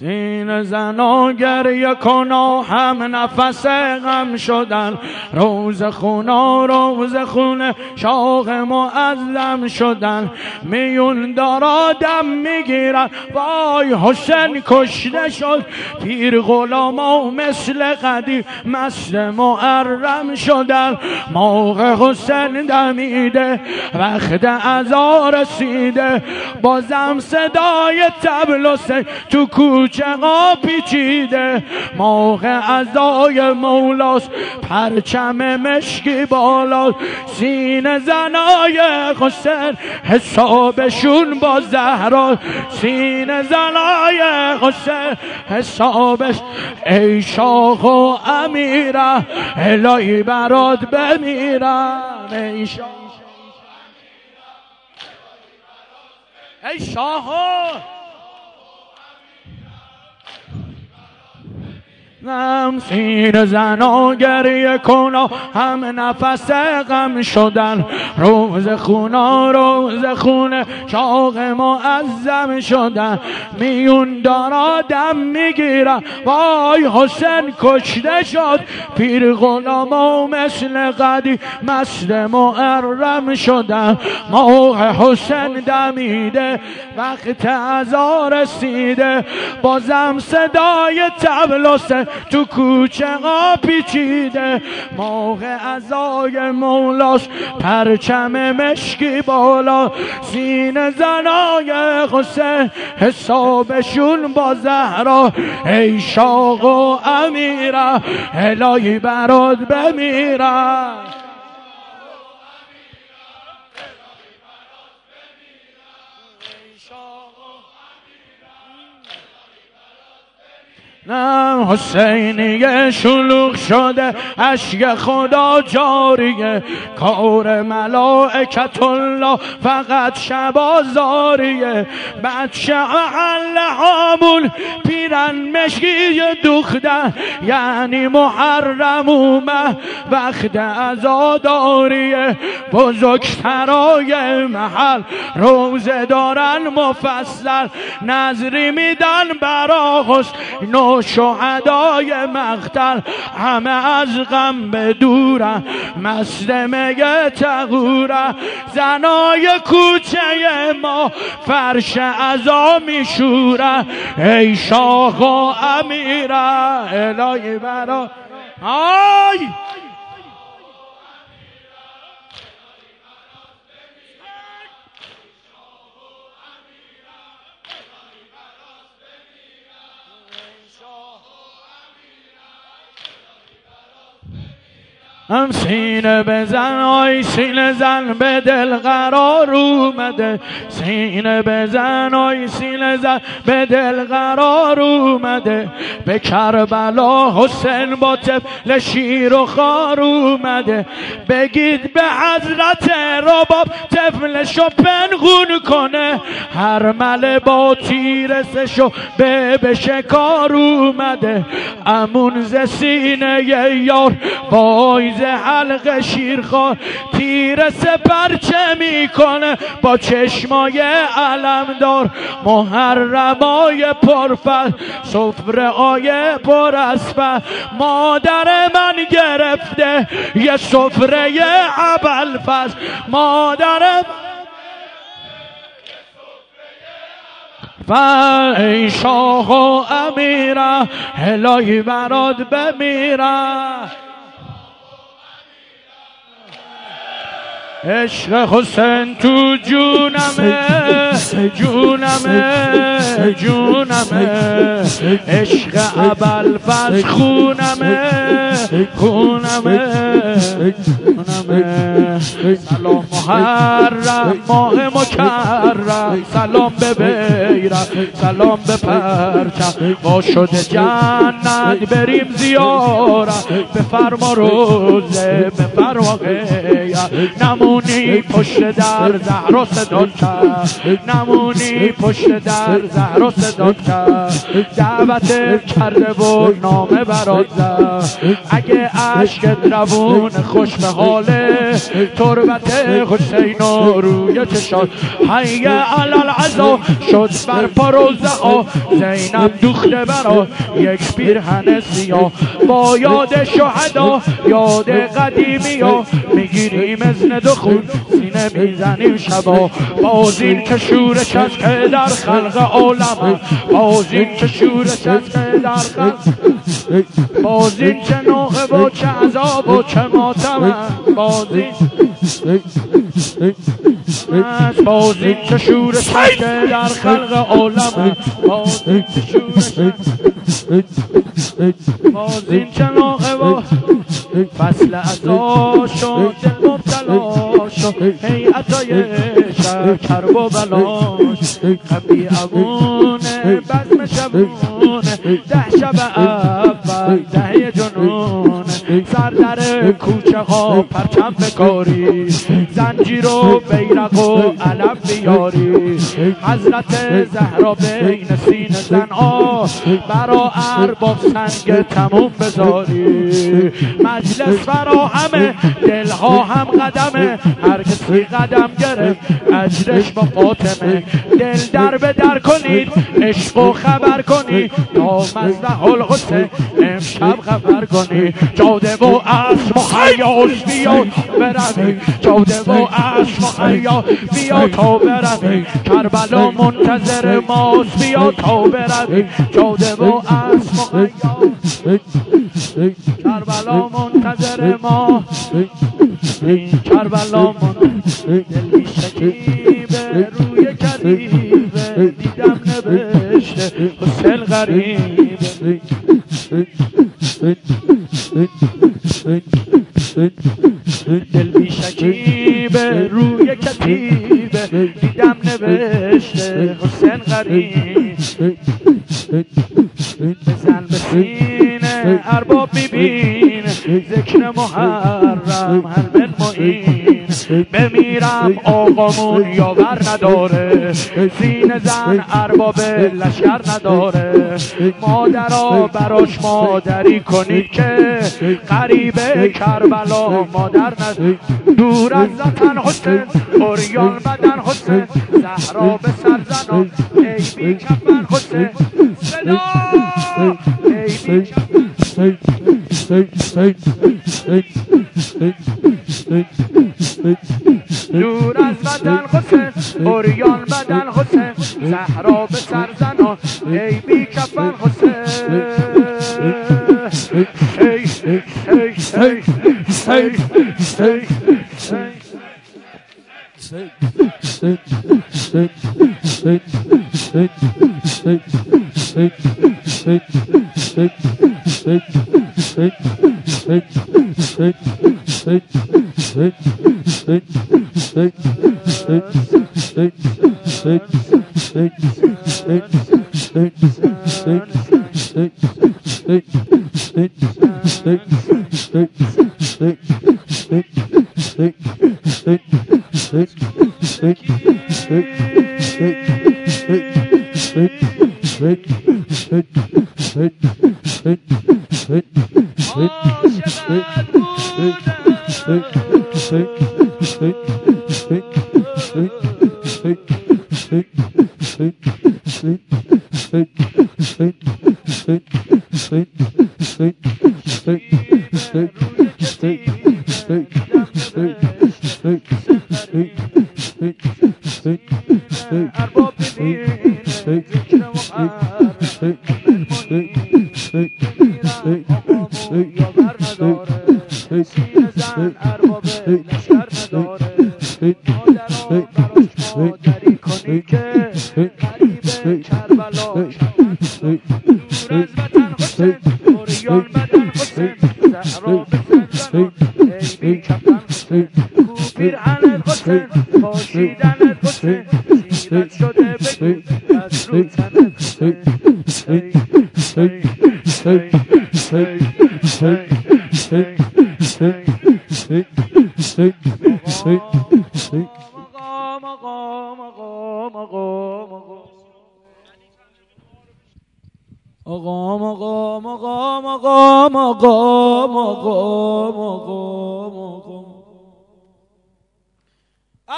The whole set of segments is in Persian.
سینه زنا گریه کنا هم نفس غم شدن، روز خونا روز خونه شوق معظم شدن، میون دارا دم میگیرن وای حسین کشته شد، پیر غلاما مثل قدیم مست محرم شدن، موقع حسین دمیده وقت عزا رسیده، بازم صدای طبل و سی تو کوچه ها پیچیده، موقع عزای مولاست پرچم مشکی بالا، سینه زنای حسین حسابشون با زهرا، سینه زنای حسین حسابش ای شاه و امیره الهی برات بمیرم، ای شاه ای شاه هم سینه زنا گریه کنا هم نفس غم شدن، روز خونا روز خونه شوق معظم شدن، میون دارا دم میگیرن وای حسین کشته شد، پیر غلاما مثل قدیم مست محرم شدن، موقع حسین دمیده وقت عزا رسیده، بازم صدای طبل و تو کوچه ها پیچیده، موقع عزای مولاش پرچم مشکی بالا، سینه زنای حسین حسابشون با زهرا، ای شاه و امیره الهی برات بمیرم. نه حسینیه شلوغ شده اشک خدا جاریه، کار ملائکت الله فقط شبازاریه، بچه اهل همون پیرن مشکی دختر، یعنی محرم اومد وقت عزاداریه، بزرگترای محل روزه دارن مفصل، نظری میدن برا حسین شهدای مقتل، همه از غم بدورن مست میگه تغوره، زنای کوچه ما فرش عزا میشوره، ای شاه و امیره الهی برا آی هم سینه بزن آی سینه زن به دل قرار اومده، سینه بزن آی سینه زن به دل قرار اومده، به کربلا حسین با طفل شیر و خار اومده، بگید به حضرت رباب طفلشو پنهون کنه، هر مله با تیر سشو به شکار اومده، امون ز سینه یار وای حلق شیرخوار، تیر سپرچه میکنه با چشمای علمدار، محرمای پرفضل سفره های پر اسفل، مادر من گرفته یه سفره ابوالفضل، مادر ای شاه و امیره الهی برات بمیرم، عشق حسین تو جونمه جونمه جونمه، عشق ابوالفضل خونمه خونمه خونمه، سلام محرم ماه مکرم، سلام به بیرم سلام به پرچم، با شده جنت بریم زیارت، بفرما روزه بفرما غیرت، نمونی پشت در زهرا صدا کرد، نمونی پشت در زهرا صدا کرد، دعوت کرده و نامه برات زد، اگه عشقت روون خوش به حال حاله تربت حسین و روی چشات حی علال عزا شد بر پا روزها زینب دوخته برا یک پیرهن سیاه با یاد شهدا یاد قدیمی ها میگیریم ازن دخول سینه میزنیم شبا باز این که شورش است که در خلق عالم باز این که شورش است که در خلق باز این چه نوحه و چه عذاب و چه ماتم باز این چه شورش است که در خلق عالم باز این چه شورش باز این چه نوحه و فصل عزا شد دل مبتلا شد هیعتای شب کرب و بلاش قبی عبونه بزم شبونه 10 شب اول 10 جنون سر در کوچه ها پرچم بکاری زنجیر و بیرق و علم بیاری حضرت زهرا بین سینه زن برا ارباب سنگ تموم بذاری مجلس فراهمه دلها هم قدمه هر کسی قدم گرفت اجرش با فاطمه دل در به در کنید عشق و خبر کنید تا مزرع الحسین امشب خبر کنید جاده و اسم و حیاش بیا بروید جاده و اسم و حیاش بیا تا بروید کربلا منتظر ماست بیا تا بروید جاده و اسم و حیاش کربلا منتظر ما کربلا منتظر دلی شکیبه روی کریبه دیدم نوشته حسین غریبه دل بی شکیبه روی کتیبه دیدم نوشته حسین غریب بزن به سینه ارباب میبین ذکر محرم هر من معین بمیرم آقامون یاور نداره سینه زن ارباب لشکر نداره مادرها براش مادری کنید که قریب کربلا مادر نداره دور از وطن حسین اوریان بدن حسین زهرا به سرزنان ای بی کفن حسین صدا ای بی کفن دور از بدن حسین اوریان بدن حسین زهرا به سرزنان ای بی کفن حسین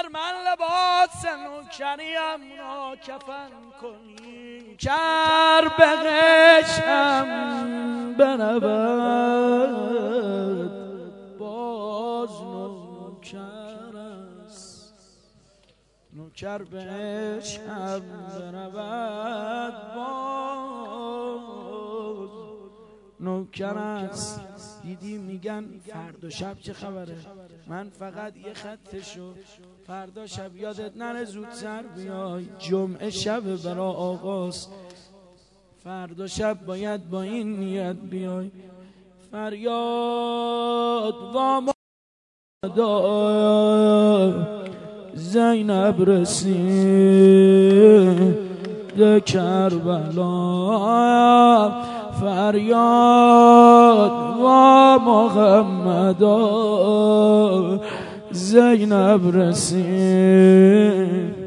بر من لباس نوکریم ناکفن کنی کرب قشم برود باز نوکر است نوکر بشم برود باز نوکر است. دیدی میگن فردا شب چه خبره؟ من فقط یه خطشو فردا شب یادت نره زودتر بیای، جمعه شب برا آغاز، فردا شب باید با این نیت بیای. فریاد وام زینب رسید کربلا، فریاد و محمد زینب رسید